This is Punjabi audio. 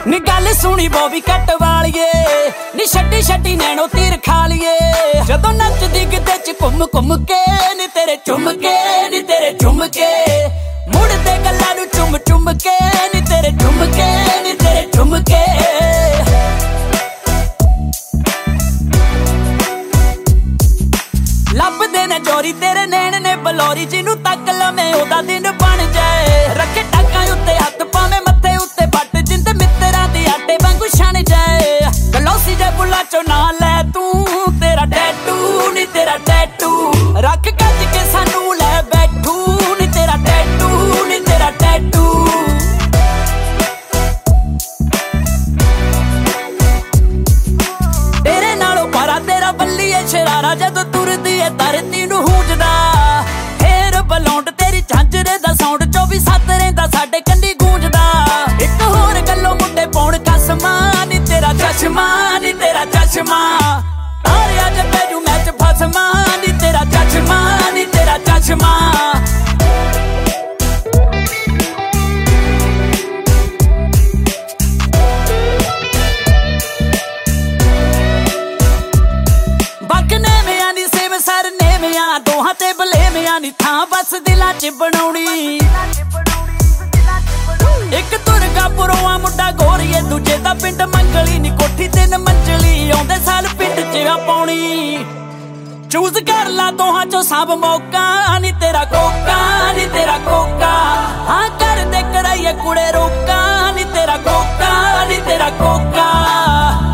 ਨੀ ਗੱਲ ਸੁਣੀ ਬੋਬੀ ਕੱਟ ਵਾਲੀਏ ਨੀ ਛੱਡੀ ਛੱਡੀ ਨੈਣੋ ਤੀਰ ਖਾ ਲੀਏ ਜਦੋਂ ਨੱਚਦੀ ਗਿੱਧੇ ਚ ਘੁੰਮ ਘੁੰਮ ਕੇ ਨੀ ਤੇਰੇ ਚੁੰਮ ਕੇ ਨੀ ਤੇਰੇ ਚੁੰਮ ਕੇ ਮੁੜਦੇ ਗੱਲਾਂ ਨੂੰ ਚੁੰਮ ਚੁੰਮ ਕੇ ਨੀ ਤੇਰੇ ਚੁੰਮ ਕੇ ਨੀ ਤੇਰੇ ਚੁੰਮ ਕੇ ਲੱਭਦੇ ਨੇ ਚੋਰੀ ਤੇਰੇ ਨੈਣ ਨੇ ਬਲੌਰੀ ਜਿਹਨੂੰ ਤੱਕ ਲਵੇਂ ਉਹਦਾ ਦਿਨ ਬਣ ਜਾਏ ਰੱਖੇ ਟਾਕਾਂ ਉੱਤੇ ਹੱਥ ਪਾਵੇਂ ਮੱਥੇ ਉੱਤੇ ਬੱਟ ਜਿੰਦ ਮਿੱਤਰਾਂ ਦੇ ਆਟੇ ਵਾਂਗੂ ਛਣ ਜਾਏ ਗਲੋਸੀ ਜੇ ਬੁੱਲਾ ਚੋਂ ਨਾ ਲੈ ਤੂੰ ਤੇਰਾ ਟੈਟੂ ਨੀ ਤੇਰਾ ਟੈਟੂ ਰੱਖ ਕੱਜ ਕੇ ਸਾਨੂੰ ਲੈ ਬੈਠੂ ਨੀ ਤੇਰਾ ਟੈਟੂ ਨੀ ਤੇਰਾ ਟੈਟੂ ਤੇਰੇ ਨਾਲੋਂ ਪਾਰਾ ਤੇਰਾ ਬੱਲੀਏ ਸ਼ਰਾਰਾ ਜਦੋਂ ਤੁਰਦੀ ਏ ਧਰਤੀ ਨੂੰ ਹੂੰਜਦਾ ਫੇਰ ਬਲੌਂਡ ਤੇਰੀ ਝਾਂਜਰੇ ਦਾ ਸਾਊਂਡ 24/7 ਰਹਿੰਦਾ ਸਾਡੇ ਕੰਨੀ ਗੂੰਜਦਾ ਇੱਕ ਹੋਰ ਗੱਲੋਂ ਮੁੰਡੇ ਪਾਉਣ ਕਸਮਾਂ ਨੀ ਤੇਰਾ ਚਸ਼ਮਾ ਨੀ ਤੇਰਾ ਚਸ਼ਮਾ ਤਾਰਿਆਂ ਚ ਪੈਜੂ ਮੈਚ ਫਸਮਾ ਨੀ ਤੇਰਾ ਚਸ਼ਮਾ ਨੀ ਤੇਰਾ ਚਸ਼ਮਾ ਦੋਹਾਂ ਤੇ ਬਲੇਵਿਆਂ ਨੀ ਥਾਂ ਬਸ ਦਿਲਾਂ ਚ ਬਣਾਉਣੀ ਇੱਕ ਦੁਰਗਾਪੁਰੋਂ ਮੁੰਡਾ ਗੋਰੀਏ ਦੂਜੇ ਦਾ ਪਿੰਡ ਮੰਗਲੀ ਨੀ ਕੋਠੀ 3 ਮੰਜ਼ਲੀ ਆਉਂਦੇ ਸਾਲ ਪਿੰਡ ਚ ਆ ਪਾਉਣੀ ਚੂਜ਼ ਕਰ ਲਾ ਦੋਹਾਂ ਚੋਂ ਸਭ ਮੌਕਾ ਨੀ ਤੇਰਾ ਕੋਕਾ ਨੀ ਤੇਰਾ ਕੋਕਾ ਹਾਂ ਕਰਦੇ ਕਰਾਈਏ ਕੁੜੇ ਰੋਕਾ ਨੀ ਤੇਰਾ ਕੋਕਾ ਨੀ ਤੇਰਾ ਕੋਕਾ